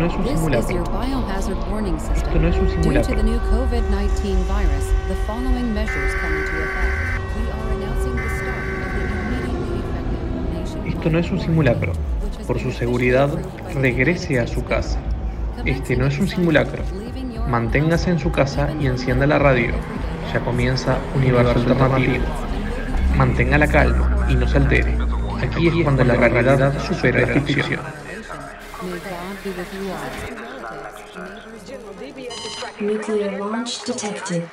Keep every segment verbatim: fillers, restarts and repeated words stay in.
no es un This is simulacro. your biohazard warning Esto system. no es un Due to simulacro. the new COVID nineteen virus, the following measures come into effect. We are announcing the start of the immediately effective nationwide Esto no es un simulacro. quarantine, which has Por been su officially seguridad, approved by the regrese a United su States casa. government. Este no es un Commencing simulacro. assignment, leaving your Manténgase en su household, casa even y from encienda your la radio. everyday Ya lives, comienza will Universo Alternativo. Mantenga la calma y no se altere. Aquí es cuando la realidad supera la ficción. May God be with you all. Relatives, neighbors, Nuclear launch detected.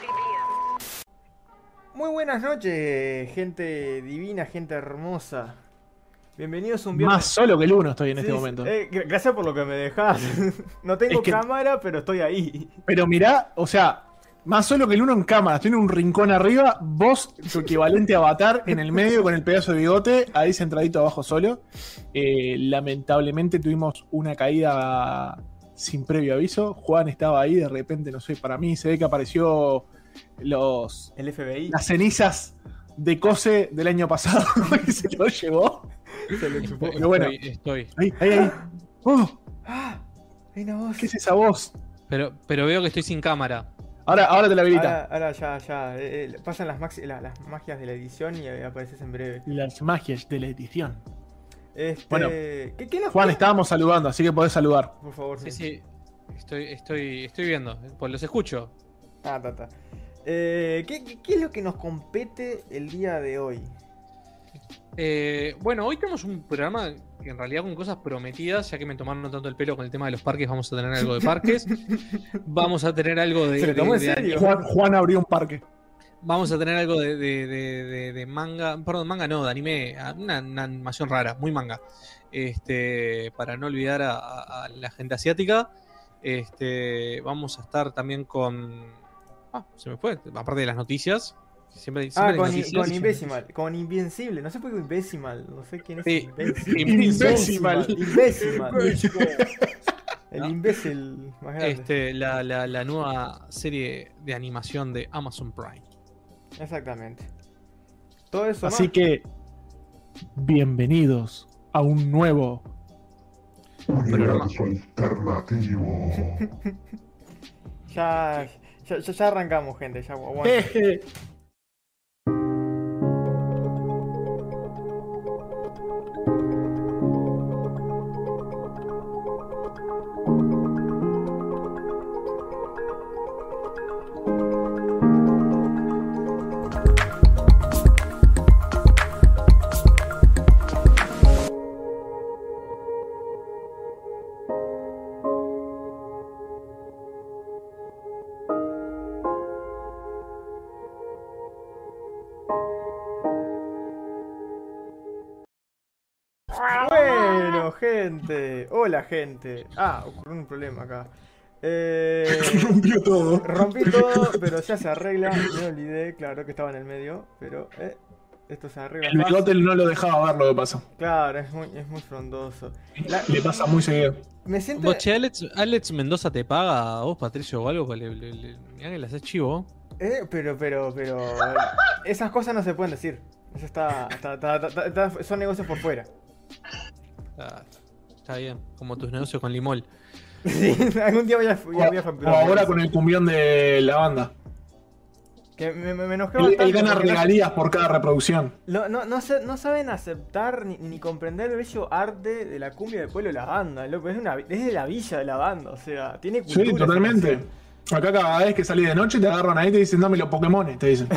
Muy buenas noches, gente divina, gente hermosa. Bienvenidos a un viernes. Más solo que el uno estoy en Sí, este sí, momento. eh, gr- gracias por lo que me dejás. No tengo Es que- cámara, pero estoy ahí. Pero mirá, o sea, más solo que el uno en cámara. Estoy en un rincón arriba, vos, tu equivalente avatar, en el medio con el pedazo de bigote, ahí centradito abajo solo. Eh, lamentablemente tuvimos una caída sin previo aviso. Juan estaba ahí, de repente, no sé, para mí se ve que apareció los El F B I las cenizas de Cose del año pasado y se lo llevó. se lo chupó. Pero bueno, Estoy, estoy. ahí, ahí, ahí. Oh, Ah, hay una voz. ¿qué es esa voz? Pero, pero veo que estoy sin cámara. Ahora, ahora te la habilita. Ahora, ahora ya, ya. eh, eh, pasan las, maxi- la- las magias de la edición y eh, apareces en breve. Las magias de la edición. Este, Bueno, ¿qué, qué nos Juan, queda? estábamos saludando, así que podés saludar. Por favor. Sí, sí. Estoy, estoy, estoy viendo. Pues los escucho. Ah, ta, ta. Eh, ¿qué, qué, qué es lo que nos compete el día de hoy? Eh, bueno, hoy tenemos un programa que en realidad con cosas prometidas, ya que me tomaron tanto el pelo con el tema de los parques, vamos a tener algo de parques. Vamos a tener algo de. ¿Se lo de- tomó en de- serio? Juan, Juan abrió un parque. Vamos a tener algo de, de, de- de- de manga. Perdón, manga no, de anime. Una, una animación rara, muy manga. Este, para no olvidar a, a- a la gente asiática. Este, vamos a estar también con. Ah, se me fue. Aparte de las noticias. Siempre, siempre Ah, hay con, noticias. con Imbécimal, con Invencible, no sé por qué Imbécimal, no sé quién es Sí. Invencible. Imbécimal. Imbécimal. El imbécil más grande. Este, la, la, la nueva serie de animación de Amazon Prime. Exactamente. Todo eso Así más. que, bienvenidos a un nuevo. Universo alternativo. Ya, ya, ya, ya arrancamos, gente, ya aguanta. Jeje. Bueno, gente. Hola, gente. Ah, ocurrió un problema acá. Eh, Rompió todo. rompí todo, pero ya se arregla. Me olvidé, claro que estaba en el medio, pero eh, esto se arregla El fácil. bigote no lo dejaba ver lo que pasó. Claro, es muy, es muy frondoso. La- Le pasa muy seguido. me siento. Vos, che, Alex, Alex Mendoza te paga a vos, Patricio, o algo. Pues le, le, le- mirá que le haces chivo. Eh, pero, pero, pero. Esas cosas no se pueden decir. Eso está. está- está- está- está- son negocios por fuera. Ah, está bien, como tus negocios con Limol. Sí, algún día voy a, voy a, voy a O facturar. ahora con el cumbión de la banda. Que me, me, me enojé Él, él bastante gana porque no- regalías por cada reproducción. No, no, no, se- no saben aceptar ni, ni comprender el bello arte de la cumbia del pueblo de la banda, loco. Es, una, es de la villa de la banda, o sea, tiene cultura. Sí, esa totalmente. canción. Acá cada vez que salís de noche te agarran ahí y te dicen dame los Pokémon, te dicen.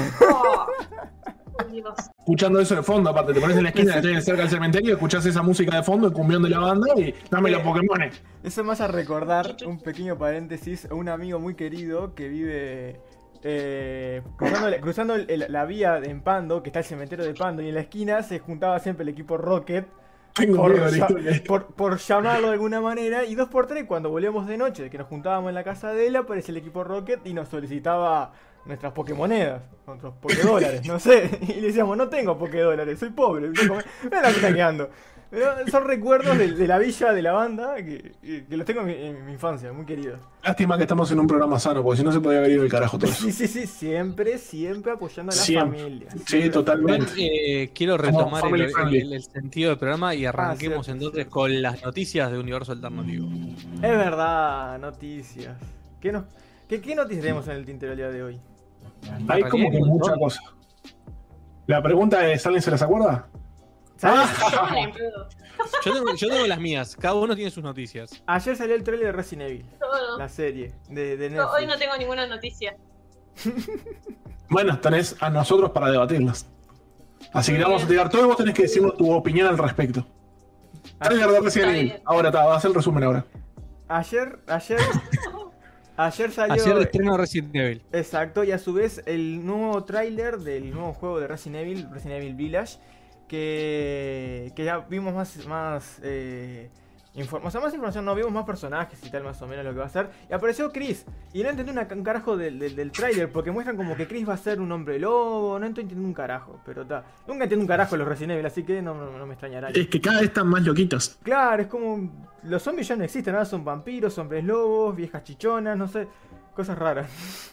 Escuchando eso de fondo, aparte, te pones en la esquina que estoy cerca del cementerio, escuchás esa música de fondo, el cumbión de la banda y dame los Pokémon. Eso me hace recordar, un pequeño paréntesis, a un amigo muy querido que vive eh, cruzando, la- cruzando el- el- la vía en Pando, que está el cementerio de Pando, y en la esquina se juntaba siempre el equipo Rocket. Tengo Por, miedo de la ya- historia. por, por llamarlo de alguna manera, y dos por tres cuando volvíamos de noche, que nos juntábamos en la casa de él, aparece el equipo Rocket y nos solicitaba nuestras Pokémonedas, nuestros Pokédólares, no sé. Y le decíamos, no tengo Pokédólares, soy pobre, me la está quedando. Pero son recuerdos de, de la villa, de la banda, que, que, que los tengo en mi, en mi infancia, muy queridos. Lástima que estamos en un programa sano, porque si no se podía venir el carajo todo. Sí, sí, sí, siempre, siempre apoyando a la Siempre. familia. Sí, Siempre. totalmente. Eh, quiero retomar family el, friendly. el- el sentido del programa y arranquemos cierto, entonces con las noticias de Universo Alternativo. Es verdad, noticias. ¿Qué, nos, qué, qué noticias tenemos en el tintero el día de hoy? Hay como que mucha cosa. La pregunta es, ¿alguien se las acuerda? ¿Sabes? Yo me la imprudo. Yo tengo, yo tengo las mías, cada uno tiene sus noticias. Ayer salió el trailer de Resident Evil, Todo. la serie de, de Yo Netflix. hoy no tengo ninguna noticia. Bueno, tenés a nosotros para debatirlas. Así que le vamos a tirar todo y vos tenés que decirnos tu opinión al respecto. Trailer de Resident Está Evil. bien. Ahora está, vas a hacer el resumen ahora. Ayer, ayer, ayer salió... Ayer estreno Resident Evil. Exacto, y a su vez el nuevo tráiler del nuevo juego de Resident Evil, Resident Evil Village, que, que ya vimos más, más, eh, inform- o sea, más información, no vimos más personajes y tal, más o menos lo que va a ser. Y apareció Chris, y no entendí una- un carajo del, del, del tráiler, porque muestran como que Chris va a ser un hombre lobo, no entiendo un carajo, pero está. Nunca entiendo un carajo los Resident Evil, así que no, no, no me extrañará. Es que cada vez están más loquitos. Claro, es como... Los zombies ya no existen, ahora son vampiros, hombres lobos, viejas chichonas, no sé, cosas raras.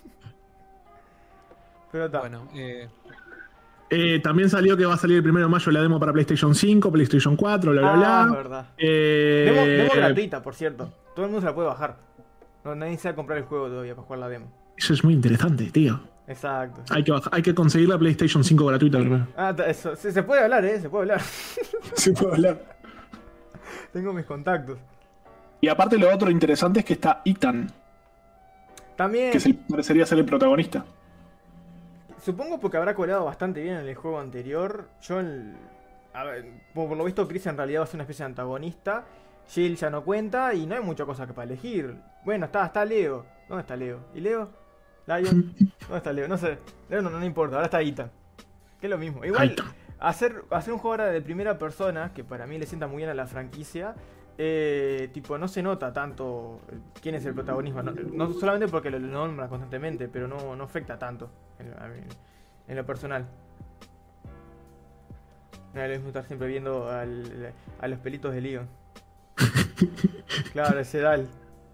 Pero está. Bueno, eh, Eh, también salió que va a salir el primero de mayo la demo para PlayStation cinco, PlayStation cuatro, bla bla Ah, bla. verdad. Eh, Demo, demo gratuita, por cierto. Todo el mundo se la puede bajar. No, nadie se va a comprar el juego todavía para jugar la demo. Eso es muy interesante, tío. Exacto. Hay que, bajar- hay que conseguir la PlayStation cinco gratuita primero. Ah, ta- eso. Se, se puede hablar, eh, se puede hablar. Sí, puedo hablar. Tengo mis contactos. Y aparte lo otro interesante es que está Ethan, También, que es el- parecería ser el protagonista. supongo porque habrá colado bastante bien en el juego anterior. Yo, el- a ver, por por lo visto, Chris en realidad va a ser una especie de antagonista. Jill ya no cuenta y no hay mucha cosa que para elegir. Bueno, está, está Leo. ¿Dónde está Leo? ¿Y Leo? Lion. ¿Dónde está Leo? No sé. Leo no, no, no importa, ahora está Ethan. Que es lo mismo. Igual, Ethan. hacer, hacer un juego ahora de primera persona, que para mí le sienta muy bien a la franquicia, eh, tipo, no se nota tanto quién es el protagonismo. No, no solamente porque lo nombra constantemente, pero no, no afecta tanto en, a mí- en lo personal. No es lo mismo estar siempre viendo al- a los pelitos de Leon. Claro, ese Dal.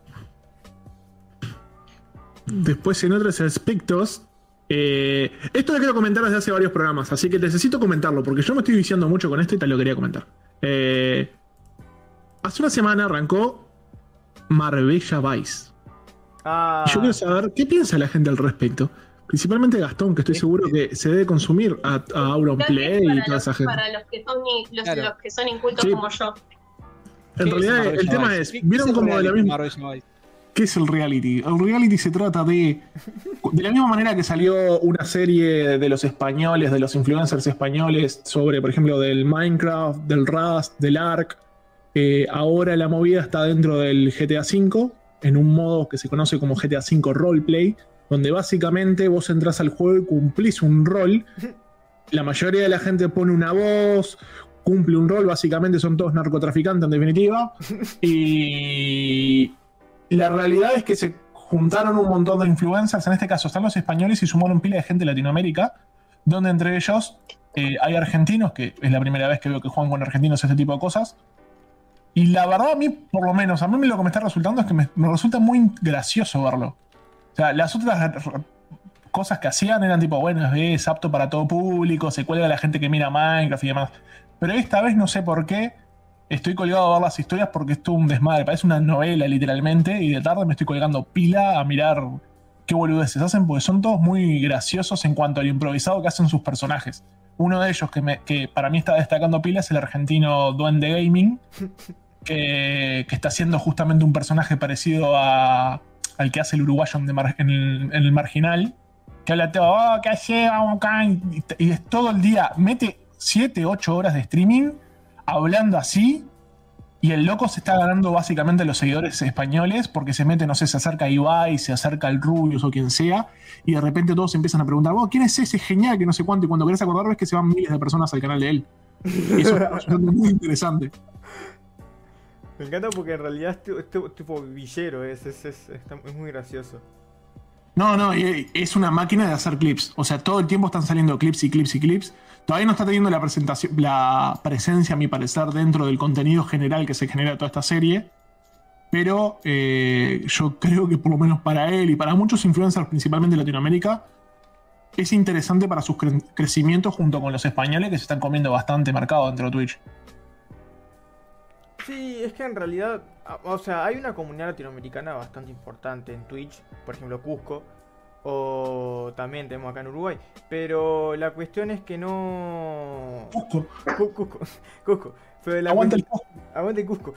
Después en otros aspectos, eh, esto lo quiero comentar desde hace varios programas, así que necesito comentarlo porque yo me estoy viciando mucho con esto y te lo quería comentar. Eh, hace una semana arrancó Marbella Vice. Ah, Yo quiero saber qué piensa la gente al respecto. Principalmente Gastón, que estoy seguro que se debe consumir a, a Auronplay y para, toda los, esa gente. para los que son i- los, Claro. los que son incultos Sí. como yo. En ¿qué realidad Marbella el tema Vice? es, ¿Qué- qué ¿vieron el como de la reality misma... Marbella Vice? ¿Qué es el reality? El reality se trata de... De la misma manera que salió una serie de los españoles, de los influencers españoles, sobre, por ejemplo, del Minecraft, del Rust, del Ark. eh, ahora la movida está dentro del G T A cinco, en un modo que se conoce como G T A cinco Roleplay, donde básicamente vos entras al juego y cumplís un rol. La mayoría de la gente pone una voz, cumple un rol, básicamente son todos narcotraficantes en definitiva. Y la realidad es que se juntaron un montón de influencers, en este caso están los españoles y sumaron pila de gente de Latinoamérica, donde entre ellos eh, hay argentinos, que es la primera vez que veo que juegan con argentinos este tipo de cosas. Y la verdad a mí, por lo menos, a mí lo que me está resultando es que me, me resulta muy gracioso verlo. O sea, las otras cosas que hacían eran tipo, bueno, es apto para todo público, se cuelga a la gente que mira Minecraft y demás. Pero esta vez no sé por qué estoy colgado a ver las historias porque esto es un desmadre, parece una novela literalmente, y de tarde me estoy colgando pila a mirar qué boludeces hacen, porque son todos muy graciosos en cuanto al improvisado que hacen sus personajes. Uno de ellos que, me, que para mí está destacando pila es el argentino Duende Gaming, que, que está haciendo justamente un personaje parecido a, al que hace el uruguayo en, de mar- en el, en el Marginal, que habla todo, oh, ¿qué hace? Vamos acá", y, y es todo el día, mete siete, ocho horas de streaming hablando así, y el loco se está ganando básicamente a los seguidores españoles porque se mete, no sé, se acerca a Ibai, se acerca al Rubius o quien sea, y de repente todos empiezan a preguntar, oh, ¿quién es ese genial que no sé cuánto? Y cuando querés acordar ves que se van miles de personas al canal de él. Y eso es muy interesante. me encanta porque en realidad es tu- es tu- tipo villero, es, es, es, está- es muy gracioso. No, no, y- es una máquina de hacer clips. O sea, todo el tiempo están saliendo clips y clips y clips. Todavía no está teniendo la presentación, la presencia, a mi parecer, dentro del contenido general que se genera de toda esta serie. Pero eh, yo creo que por lo menos para él y para muchos influencers, principalmente de Latinoamérica, es interesante para sus cre- crecimientos junto con los españoles que se están comiendo bastante mercado dentro de Twitch. Sí, es que en realidad, a- o sea, hay una comunidad latinoamericana bastante importante en Twitch, por ejemplo Cusco, o también tenemos acá en Uruguay, pero la cuestión es que no... Cusco. Cu- Cusco, Cusco, pero la Aguanta el cuest- Aguante Cusco.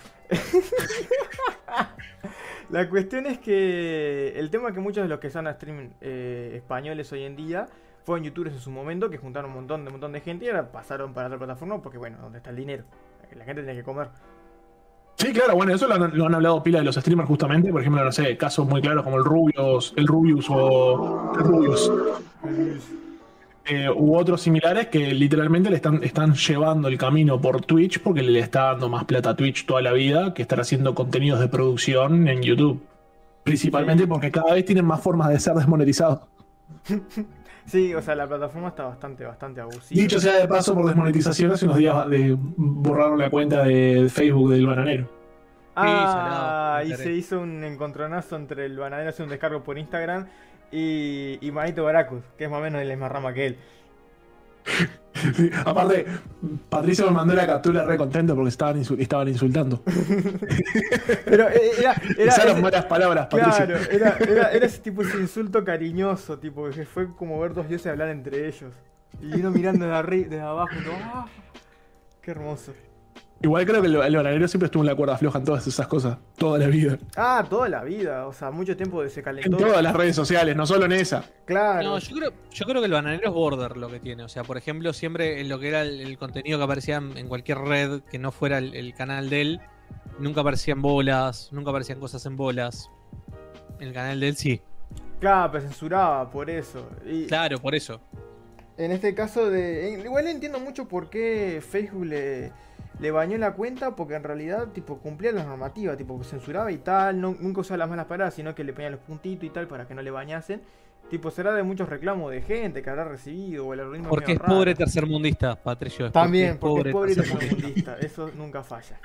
La cuestión es que el tema es que muchos de los que son a stream eh, españoles hoy en día fueron youtubers en su momento que juntaron un montón de un montón de gente y ahora pasaron para otra plataforma porque bueno, donde está el dinero, la gente tiene que comer. Sí, claro, bueno, eso lo han, lo han hablado pila de los streamers justamente. Por ejemplo, no sé, casos muy claros como el Rubius, el Rubius o el Rubius. Eh, u otros similares que literalmente le están, están llevando el camino por Twitch porque le está dando más plata a Twitch toda la vida que estar haciendo contenidos de producción en YouTube. Principalmente porque cada vez tienen más formas de ser desmonetizados. Sí, o sea, la plataforma está bastante, bastante abusiva. Dicho sea de paso, por desmonetización, hace unos días de, borraron la cuenta de Facebook del bananero. Ah, Sí, y salado. se hizo un encontronazo entre el bananero, hace un descargo por Instagram, y, y Manito Baracus, que es más o menos de la misma rama que él. Sí, aparte, Patricio me mandó la captura re contento porque estaban, insu- estaban insultando. Pero eh, era, era, Usaron ese- malas palabras, Patricio. claro, era, era, era ese tipo de insulto cariñoso, tipo, que fue como ver dos dioses hablar entre ellos. Y uno mirando de arriba, desde abajo, y todo, ¡ah! Qué hermoso. Igual creo que el, el bananero siempre estuvo en la cuerda floja en todas esas cosas, toda la vida. Ah, toda la vida, o sea, mucho tiempo de se En calentó. todas las redes sociales, no solo en esa. Claro. No, yo creo, yo creo que el bananero es border lo que tiene. O sea, por ejemplo, siempre en lo que era el, el contenido que aparecía en, en cualquier red que no fuera el, el canal de él, nunca aparecían bolas, nunca aparecían cosas en bolas. En el canal de él sí. Claro, pero censuraba por eso. Y Claro, por eso. en este caso de... en- Igual entiendo mucho por qué Facebook le, le bañó la cuenta, porque en realidad, tipo, cumplía las normativas, tipo, censuraba y tal, no- nunca usaba las malas palabras, sino que le ponían los puntitos y tal para que no le bañasen. Tipo, será de muchos reclamos de gente que habrá recibido, o el algoritmo Porque es medio raro. pobre tercermundista, Patricio. es También, porque porque es pobre y tercermundista. tercermundista, eso nunca falla.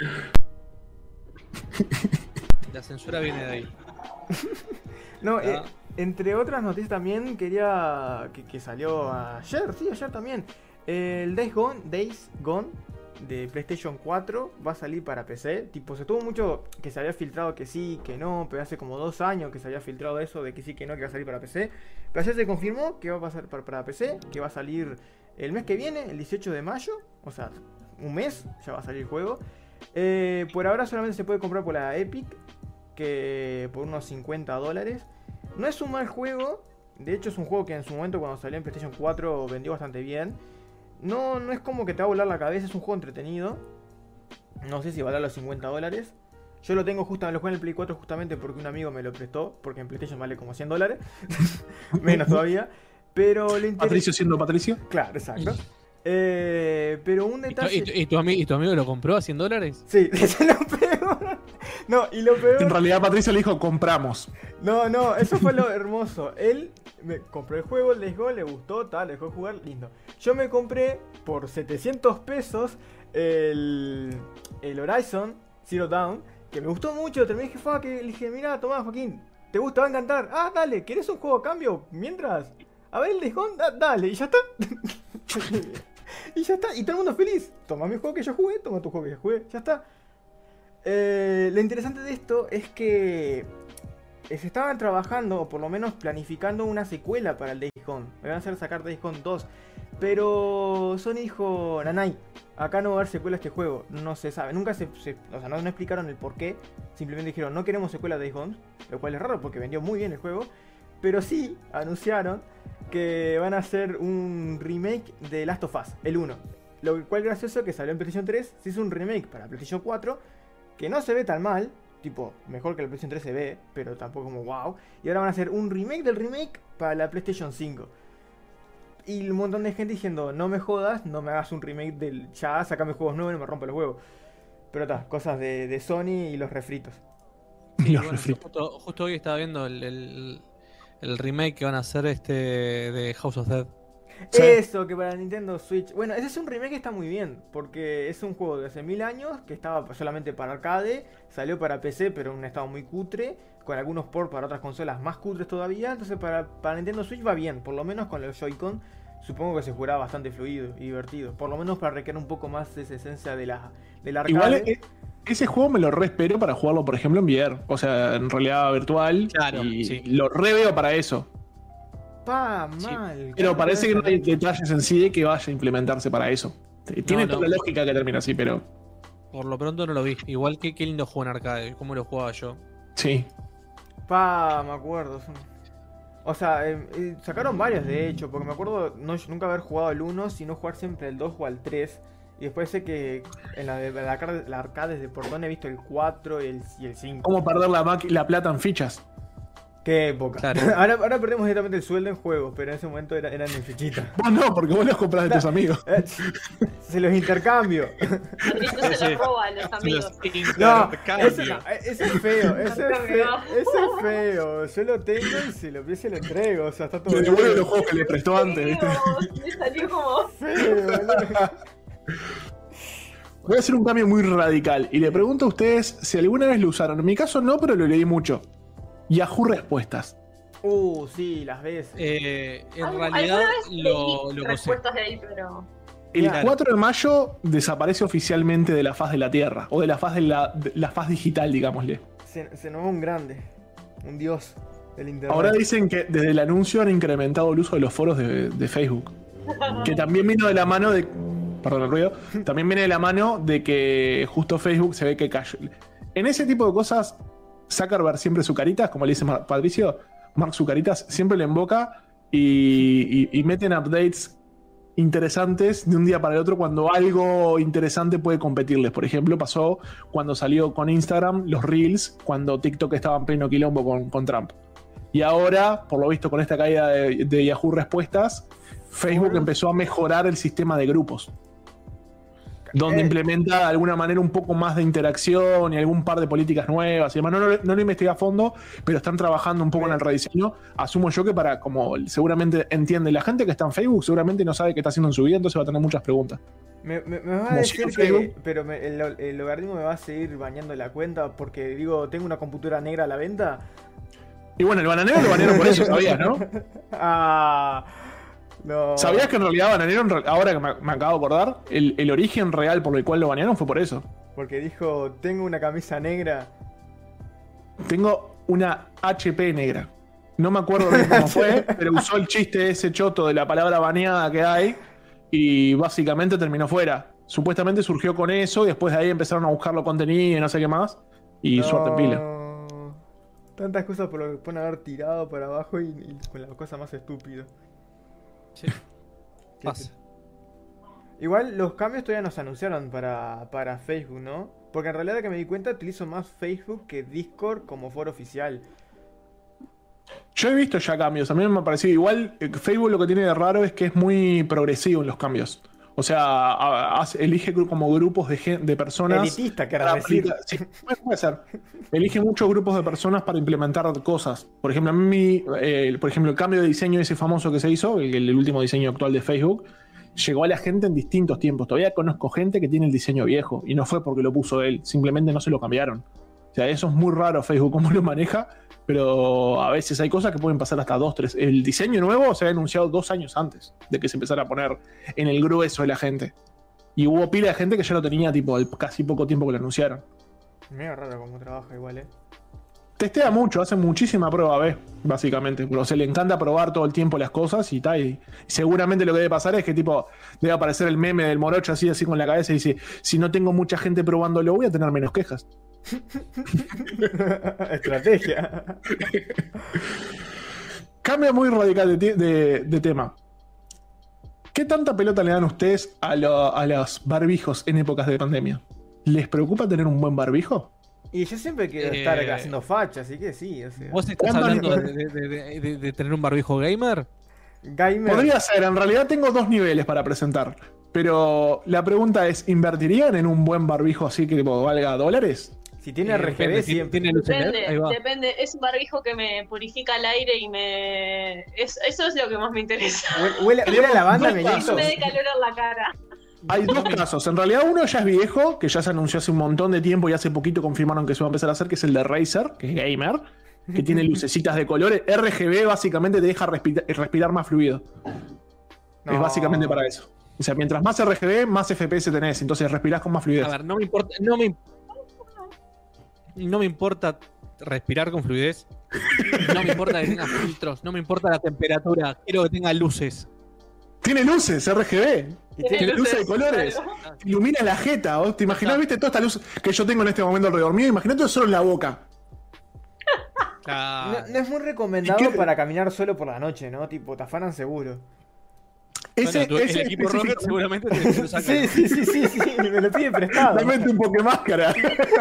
La censura viene de ahí. No, Ah. eh, entre otras noticias también quería que, que salió ayer, sí, ayer también. El Days Gone, Days Gone de PlayStation cuatro va a salir para P C. Tipo, se tuvo mucho que se había filtrado que sí, que no, pero hace como dos años que se había filtrado eso de que sí, que no, que va a salir para P C. Pero ayer se confirmó que va a pasar para, para P C, que va a salir el mes que viene, el dieciocho de mayo, o sea, un mes ya va a salir el juego. Eh, por ahora solamente se puede comprar por la Epic, que por unos cincuenta dólares. No es un mal juego, de hecho es un juego que en su momento cuando salió en PlayStation cuatro vendió bastante bien. No, no es como que te va a volar la cabeza, es un juego entretenido. No sé si vale los cincuenta dólares. Yo lo tengo justamente, lo jugué en el Play cuatro justamente porque un amigo me lo prestó, porque en PlayStation vale como cien dólares. Menos todavía. Pero lo interesante... Patricio siendo Patricio. Claro, exacto. Eh, pero un ¿Y tu, detalle... y tu- y tu ami- y tu amigo lo compró a cien dólares? Sí, eso es lo peor. No, y lo peor... En realidad Patricio le dijo compramos. No, no, eso fue lo hermoso. Él me compró el juego, el Days Gone, le gustó, tal, le dejó jugar, lindo. Yo me compré por setecientos pesos el, el Horizon Zero Dawn, que me gustó mucho. Terminé dije, "Fa", que le dije, mira, tomá, Joaquín, ¿te gusta? Va a encantar. Ah, dale, ¿querés un juego a cambio? Mientras, a ver el Days Gone, Da- dale, y ya está. Y ya está, y todo el mundo feliz. Toma mi juego que yo jugué, toma tu juego que yo jugué, ya está. Eh, lo interesante de esto es que eh, se estaban trabajando, o por lo menos planificando, una secuela para el Days Gone. Me van a hacer sacar Days Gone dos. Pero Sony dijo, nanay, acá no va a haber secuela a este juego. No se sabe, nunca se... se- o sea, no, no explicaron el por qué. Simplemente dijeron, no queremos secuela de Days Gone. Lo cual es raro porque vendió muy bien el juego. Pero sí anunciaron que van a hacer un remake de Last of Us, el uno. Lo cual es gracioso que salió en PlayStation tres, se hizo un remake para PlayStation cuatro, que no se ve tan mal, tipo, mejor que la PlayStation tres se ve, pero tampoco como wow. Y ahora van a hacer un remake del remake para la PlayStation cinco. Y un montón de gente diciendo, no me jodas, no me hagas un remake del... Ya, sacame juegos nuevos y no me rompe los huevos. Pero está, cosas de, de Sony y los refritos. Y los Bueno, refritos. justo, justo hoy estaba viendo el, el- el remake que van a hacer este de House of Dead. Sí. Eso, que para Nintendo Switch. Bueno, ese es un remake que está muy bien. Porque es un juego de hace mil años que estaba solamente para arcade. Salió para P C, pero en un estado muy cutre. Con algunos ports para otras consolas más cutres todavía. Entonces, para, para Nintendo Switch va bien. Por lo menos con los Joy-Con. Supongo que se jugará bastante fluido y divertido. Por lo menos para requerir un poco más esa esencia de la, del arcade. Igual eh, ese juego me lo re espero para jugarlo, por ejemplo, en V R. O sea, en realidad virtual. Claro, y sí. lo re veo para eso. Pa, Sí. mal. Pero Claro, parece que no hay eso. detalles en sí de que vaya a implementarse para eso. Tiene No, toda no. la lógica que termina así, pero Por lo pronto no lo vi. Igual que qué lindo juego en arcade, cómo lo jugaba yo. sí. Pa, me acuerdo. son- O sea, eh, eh, sacaron varios de hecho, porque me acuerdo no, nunca haber jugado el uno, sino jugar siempre el dos o al tres. Y después sé que en la, de, la, arcade- la arcade de Portón he visto el cuatro y el, y el cinco. ¿Cómo perder la, maqui- la plata en fichas? Qué época. Claro. ahora, ahora perdemos directamente el sueldo en juegos, pero en ese momento era- eran en fichitas. Vos no, porque vos los compras de tus amigos. Eh, Se los intercambio. Patricio Sí, se sí. lo roba a los amigos. No, Intercambio. ese, no, ese es feo, ese es feo, ese es feo. Yo lo tengo y si lo pienso lo entrego. O sea, está todo Le devuelve bien. los juegos que le prestó antes, ¿viste? Dios, me salió como. Feo, boludo. Voy a hacer un cambio muy radical y le pregunto a ustedes si alguna vez lo usaron. En mi caso no, pero lo leí mucho. Yahoo Respuestas. Uh, sí, las ves. Eh, en Algu- realidad alguna vez lo, leí lo gocé. respuestas de ahí, pero. El Claro. cuatro de mayo desaparece oficialmente de la faz de la Tierra, o de la faz de la, de la faz digital, digámosle. Se, se nos va un grande, un dios del internet. Ahora dicen que desde el anuncio han incrementado el uso de los foros de, de Facebook. Que también vino de la mano de. Perdón el ruido. También viene de la mano de que justo Facebook se ve que cayó. En ese tipo de cosas, Zuckerberg siempre su caritas, como le dice Mar- Patricio, Mark su caritas, siempre le invoca y, y- y meten updates interesantes de un día para el otro cuando algo interesante puede competirles. Por ejemplo, pasó cuando salió con Instagram los Reels, cuando TikTok estaba en pleno quilombo con, con Trump. Y ahora, por lo visto, con esta caída de, de Yahoo Respuestas, Facebook Ahora- empezó a mejorar el sistema de grupos. Donde Eh. implementa de alguna manera un poco más de interacción y algún par de políticas nuevas y demás. No, no, no lo investigué a fondo, pero están trabajando un poco en el rediseño. Asumo yo que para, como seguramente entiende la gente que está en Facebook, seguramente no sabe qué está haciendo en su vida, entonces va a tener muchas preguntas. Me, me, me vas a Como decir si en que. Facebook. Pero me- el, el logaritmo me va a seguir bañando la cuenta porque digo, tengo una computadora negra a la venta. Y bueno, el bananero lo banearon por eso, sabías, ¿no? Ah. No. ¿Sabías que en realidad bananero, en real- ahora que me, me acabo de acordar, el, el origen real por el cual lo banearon fue por eso? Porque dijo, tengo una camisa negra. Tengo una H P negra. No me acuerdo bien cómo fue, pero usó el chiste ese choto de la palabra baneada que hay y básicamente terminó fuera. Supuestamente surgió con eso y después de ahí empezaron a buscarlo contenido y no sé qué más. Y No. suerte en pila. Tantas cosas por lo que pueden haber tirado para abajo y, y con la cosa más estúpida. Sí. Qué Pasa. Igual los cambios todavía no se anunciaron para, para Facebook, ¿no? Porque en realidad que me di cuenta utilizo más Facebook que Discord como foro oficial. Yo he visto ya cambios, a mí me ha parecido igual. eh, Facebook lo que tiene de raro es que es muy progresivo en los cambios. O sea, a- hace- elige gru- como grupos de, gen- de personas. Elitista, querrás para decir. aplicar- sí, puede- puede ser. Elige muchos grupos de personas para implementar cosas. Por ejemplo, a mí, eh, por ejemplo, el cambio de diseño ese famoso que se hizo, el, el último diseño actual de Facebook, llegó a la gente en distintos tiempos. Todavía conozco gente que tiene el diseño viejo y no fue porque lo puso él, simplemente no se lo cambiaron. O sea, eso es muy raro Facebook cómo lo maneja, pero a veces hay cosas que pueden pasar hasta dos, tres. El diseño nuevo se ha anunciado dos años antes de que se empezara a poner en el grueso de la gente. Y hubo pila de gente que ya lo tenía tipo al casi poco tiempo que lo anunciaron. Medio raro cómo trabaja igual, eh. Testea mucho, hace muchísima prueba B, básicamente. Pero se le encanta probar todo el tiempo las cosas y tal. Y seguramente lo que debe pasar es que tipo debe aparecer el meme del morocho así, así con la cabeza y dice, si no tengo mucha gente probándolo, voy a tener menos quejas. Estrategia. Cambia muy radical de, de- de tema. ¿Qué tanta pelota le dan ustedes a, lo- a los barbijos en épocas de pandemia? ¿Les preocupa tener un buen barbijo? Y yo siempre quiero Eh, estar acá haciendo facha, así que sí. O sea. ¿Vos estás ¿Cuándo hablando le- de, de- de- de- de tener un barbijo gamer? Gamer. Podría ser, en realidad tengo dos niveles para presentar. Pero la pregunta es, ¿invertirían en un buen barbijo así que tipo, valga dólares? Si tiene Eh, R G B depende, siempre. tiene luz L E D, ahí Depende, va. depende. Es un barbijo que me purifica el aire y me... Es, eso es lo que más me interesa. Huele, huele, huele a lavanda, Dos mellizos. No me dé calor en la cara. Hay dos casos. En realidad uno ya es viejo, que ya se anunció hace un montón de tiempo y hace poquito confirmaron que se va a empezar a hacer, que es el de Razer, que es gamer, que tiene lucecitas de colores. R G B básicamente te deja respira- respirar más fluido. No. Es básicamente para eso. O sea, mientras más R G B, más F P S tenés, entonces respirás con más fluidez. A ver, no me importa, no me, no me importa respirar con fluidez. No me importa que tenga filtros, no me importa la temperatura, quiero que tenga luces. Tiene luces, R G B. Y Tiene tiene- luces de colores. Claro. Ilumina la jeta. ¿Vos te imaginás, viste, toda esta luz que yo tengo en este momento alrededor mío? Imagínate solo en la boca. Claro. No, no es muy recomendado ¿Y qué? para caminar solo por la noche, ¿no? Tipo, te afanan seguro. Ese, Bueno, tu- ese el equipo específico- Rocket seguramente te lo saca. Sí, sí, sí, sí, sí, me lo pide prestado. Dame un poco máscara.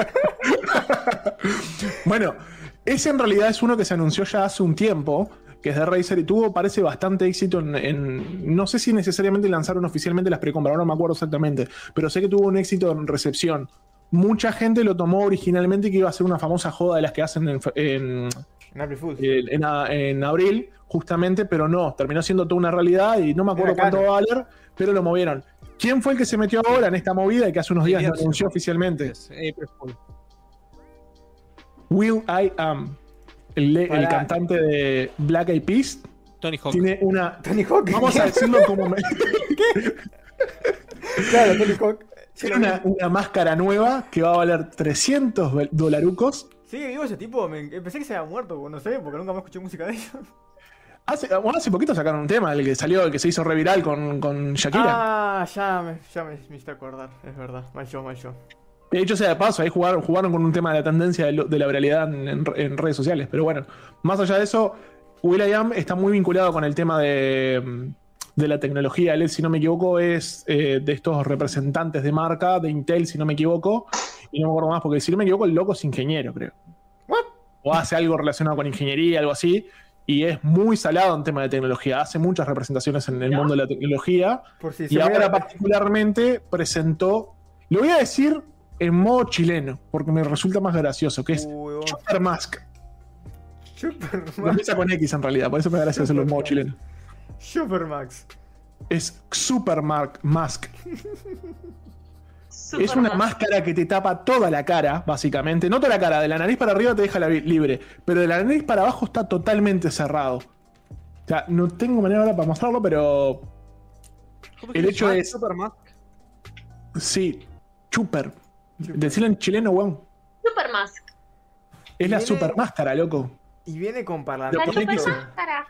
Bueno, ese en realidad es uno que se anunció ya hace un tiempo, que es de Razer y tuvo, parece, bastante éxito en, en- no sé si necesariamente lanzaron oficialmente las precompras, no me acuerdo exactamente, pero sé que tuvo un éxito en recepción. Mucha gente lo tomó originalmente que iba a ser una famosa joda de las que hacen en, en, En April Fools. en, en abril, justamente, pero no, terminó siendo toda una realidad y no me acuerdo Era cuánto caro. va a valer, pero lo movieron. ¿Quién fue el que se metió ahora en esta movida y que hace unos días lo Elias. anunció oficialmente? Eh, pero fue- Will I Am, el, el Pará. cantante de Black Eyed Peas, Tony Hawk. tiene una. Tony Hawk. Vamos a decirlo como. me- Claro, Tony Hawk. tiene una, una máscara nueva que va a valer trescientos ve- dolarucos. ¿Sigue vivo ese tipo? Me, pensé que se había muerto, no sé, porque nunca más escuché música de ellos. Hace, bueno, hace poquito sacaron un tema, el que salió, el que se hizo reviral con, con Shakira. Ah, ya me, ya me, me hiciste acordar, es verdad. Mal yo, mal yo. De hecho, sea de paso, ahí jugaron, jugaron con un tema de la tendencia de, lo- de la viralidad en, en- en redes sociales. Pero bueno, más allá de eso, will.i.am está muy vinculado con el tema de, de la tecnología. Él, si no me equivoco, es eh, de estos representantes de marca, de Intel, si no me equivoco. Y no me acuerdo más, porque si no me equivoco, el loco es ingeniero, creo. What? O hace algo relacionado con ingeniería, algo así. Y es muy salado en tema de tecnología. Hace muchas representaciones en el ¿Ya? mundo de la tecnología. Por si Y se me- ahora particularmente presentó, lo voy a decir en modo chileno, porque me resulta más gracioso, que es Uy, vos- Super Mask. Supermax. Empieza con X en realidad, por eso me da gracia hacerlo en modo chileno. Supermax. Es Super Mark Mask. Super Es una más. máscara que te tapa toda la cara, básicamente. No toda la cara, de la nariz para arriba te deja la vi- libre, pero de la nariz para abajo está totalmente cerrado. O sea, no tengo manera ahora para mostrarlo, pero ¿Cómo el se hecho llama? es- Superman. sí, Super. Decirlo en chileno, weón. Super Mask. Es la Viene- super máscara, loco. Y viene con Lo La ponés parlamento. que super sí. máscara.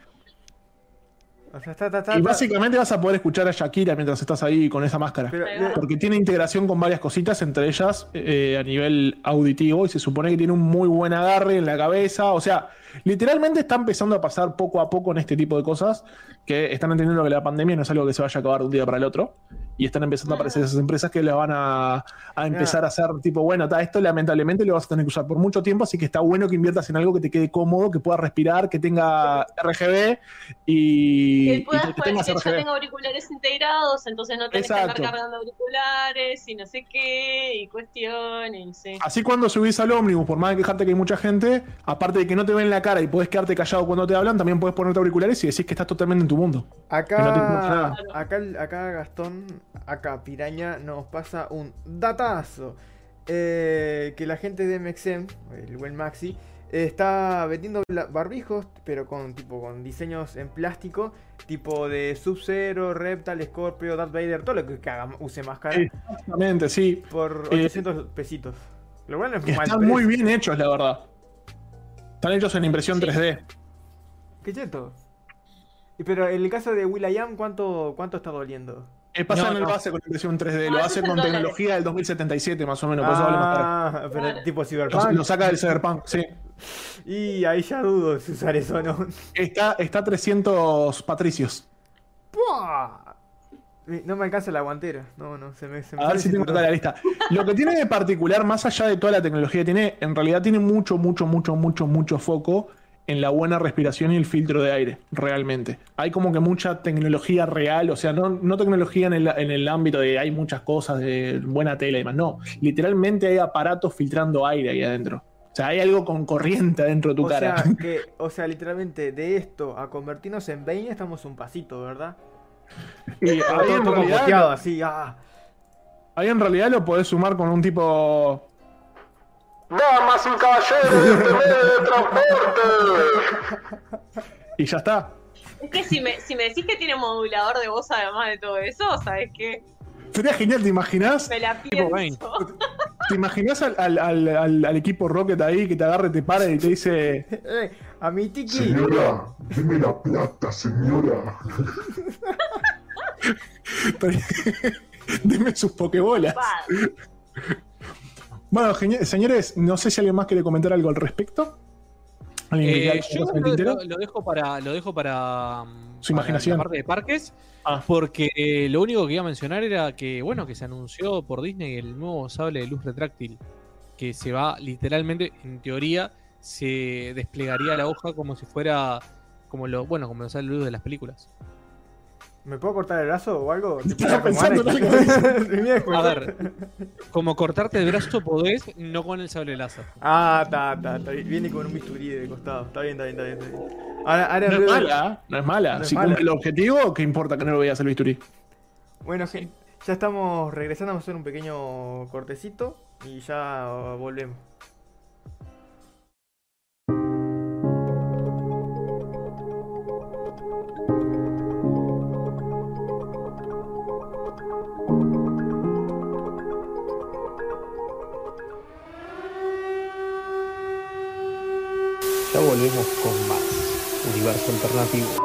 O sea, está, está, está, Y está- básicamente vas a poder escuchar a Shakira mientras estás ahí con esa máscara. Pero, Ahí va. Porque tiene integración con varias cositas, entre ellas eh, a nivel auditivo, y se supone que tiene un muy buen agarre en la cabeza. O sea, literalmente está empezando a pasar poco a poco en este tipo de cosas, que están entendiendo que la pandemia no es algo que se vaya a acabar de un día para el otro. Y están empezando a aparecer esas empresas que le van a, a empezar a hacer tipo, bueno, ta, esto lamentablemente lo vas a tener que usar por mucho tiempo, así que está bueno que inviertas en algo que te quede cómodo, que pueda respirar, que tenga R G B y, Que y puedas que poder tengas que R ya G B. tenga auriculares integrados, entonces no tenés que Exacto. andar cargando auriculares y no sé qué, y cuestiones, sí. Así cuando subís al ómnibus, por más de quejarte que hay mucha gente, aparte de que no te ven la cara y podés quedarte callado cuando te hablan, también podés ponerte auriculares y decís que estás totalmente en tu mundo. Que no te pasa Acá, nada. acá, acá Gastón, acá Piraña nos pasa un datazo. Eh, que la gente de M X M, el buen Maxi, eh, está vendiendo bla- barbijos, pero con tipo con diseños en plástico, tipo de Sub-Zero, Reptile, Scorpio, Darth Vader, todo lo que haga, use máscara, Exactamente, sí. por Eh, ochocientos pesitos. Lo bueno es Y mal están precio. muy bien hechos, la verdad. Están hechos en impresión Sí. tres D. Qué cheto. Y pero en el caso de will.i.am, ¿cuánto, ¿cuánto está doliendo? Eh, pasa No, en el no. base con impresión tres D. No, Lo eso hace es en con dólares. tecnología del dos mil setenta y siete, más o menos. Por eso vale más caro. Ah, pero Claro. tipo Lo, Cyberpunk. lo saca del Cyberpunk, sí. Y ahí ya dudo si usar eso o no. Está, está trescientos patricios. ¡Puah! No me alcanza la guantera. No, no, se me, se me A sale ver si el tengo acá cinturón. la lista. Lo que tiene de particular, más allá de toda la tecnología, tiene, en realidad tiene mucho, mucho, mucho, mucho, mucho foco en la buena respiración y el filtro de aire, realmente. Hay como que mucha tecnología real, o sea, no, no tecnología en el, en el ámbito de hay muchas cosas de buena tela y demás, no. Literalmente hay aparatos filtrando aire ahí adentro. O sea, hay algo con corriente adentro de tu O cara. sea, que, o sea, literalmente de esto a convertirnos en Bane estamos un pasito, ¿verdad? Y ahí Todo, en todo realidad, cojeado, así, ah. ahí en realidad lo podés sumar con un tipo... ¡Damas y caballeros de este medio de transporte! Y ya está. Es que si me, si me decís que tiene modulador de voz además de todo eso, ¿sabes qué? Sería genial, ¿te imaginás? Me la Tipo Bane. pienso. ¿Te imaginás al, al, al, al, al equipo Rocket ahí que te agarre, te para y te dice... Eh, a mi tiki. Señora, deme la plata, señora. Deme sus pokebolas. Va. Bueno, geni- señores, no sé si alguien más quiere comentar algo al respecto. ¿Alguien que Eh, quede yo algo en el lo, tintero? lo- lo dejo para, lo dejo para, mm, Su para imaginación. la parte de parques, Ah. porque eh, lo único que iba a mencionar era que, bueno, que se anunció por Disney el nuevo sable de luz retráctil, que se va literalmente, en teoría, se desplegaría la hoja como si fuera, como lo, bueno, como los sables de luz de las películas. ¿Me puedo cortar el brazo o algo? Estaba pensando en algo. Tenía que A cortar. ver, como cortarte el brazo podés, no con el sable láser. Ah, está, está, está. Viene con un bisturí de costado. Está bien, está bien, está bien. Está bien. Ahora, ahora No en es vez de- mala, ¿eh? No es mala. No es Si mala. cumple el objetivo, ¿qué importa que no lo veas el bisturí? Bueno, gente, ya estamos regresando. Vamos a hacer un pequeño cortecito y ya uh, volvemos. Ya volvemos con más Universo Alternativo.